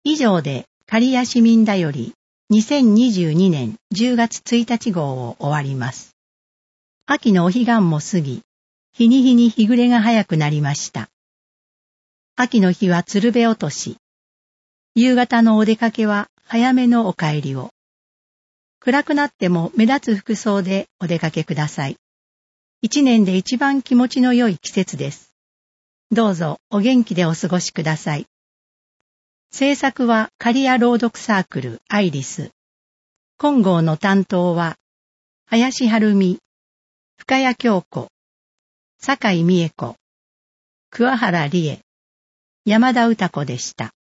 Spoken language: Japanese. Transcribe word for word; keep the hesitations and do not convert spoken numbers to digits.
以上で刈谷市民だよりにせんにじゅうにねんじゅうがつついたち号を終わります。秋のお彼岸も過ぎ、日に日に日暮れが早くなりました。秋の日は鶴瓶落とし。夕方のお出かけは早めのお帰りを。暗くなっても目立つ服装でお出かけください。一年で一番気持ちの良い季節です。どうぞお元気でお過ごしください。制作は刈谷朗読サークルアイリス。今号の担当は、林晴美、深谷京子、坂井美恵子、桑原理恵、山田歌子でした。